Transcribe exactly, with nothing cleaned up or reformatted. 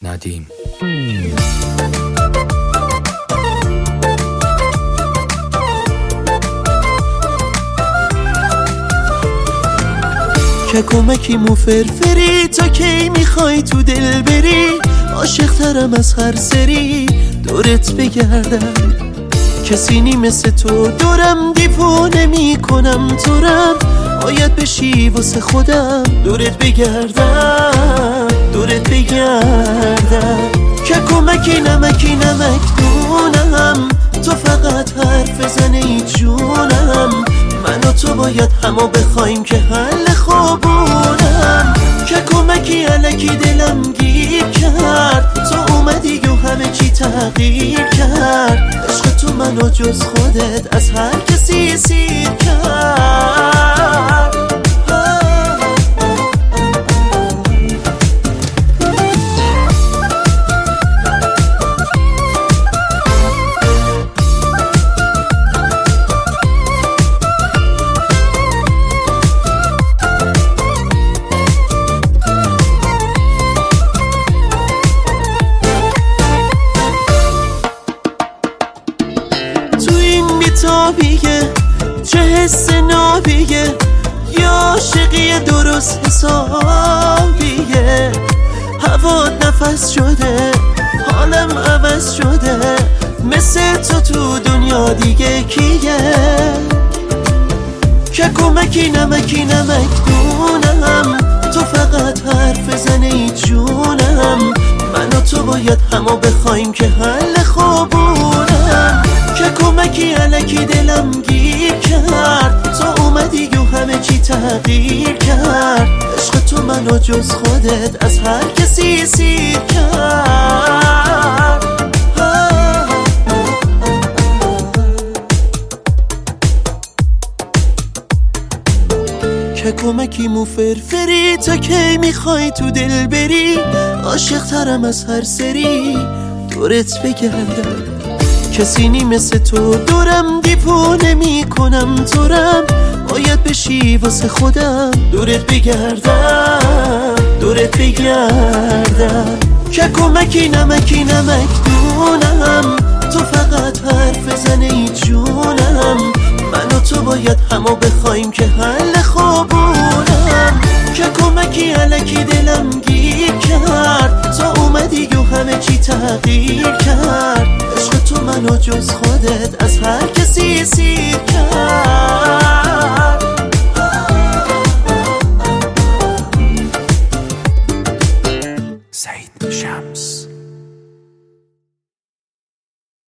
ندیم. که کمکی مو فرفری تا کی میخوای تو دل بری، عاشق ترم از هر سری دورت بگردم. کسی نی مثل تو دورم دیوونه میکنم تورم، باید بشی واسه خودم دورت بگردم دورت بگردم. که کمکی نمکی نمک دونم، تو فقط حرف زنه ای جونم. من و تو باید همو بخوایم که حل خوبونم. که کمکی علکی دلم گیر کرد، تو اومدی و همه چی تغییر کرد. عشق تو منو جز خودت از هر کسی سیر کرد. بیتابیه چه حس نابیه، یا عاشقی درست حسابیه. هوات نفس شده حالم عوض شده، مثل تو تو دنیا دیگه کیه. که کمکی نمکی نمک دونم، تو فقط حرف زنه ای جونم. من و تو باید همو بخوایم که حل خوبونم. که کمکی علکی دلم گیر کرد، تو اومدی و همه چی تغییر کرد. عشق تو منو جز خودت از هر کسی سیر کرد. که کمکی مو فرفری تا کی میخوای تو دل بری، عاشق ترم از هر سری دورت بگردم. کسی نی مثل تو دورم دیوونه میکنم تورم، باید بشی واسه خودم دورت بگردم دورت بگردم. که کمکی نمکی نمک دونم، تو فقط حرف زنه ای جونم. من و تو باید همو بخوایم که حل خوبونم. که کمکی علکی دلم گیر کرد، تو اومدی و همه چی تغییر کرد. عشق تو منو جز خودت از هر کسی سیر کرد. سعید شمس.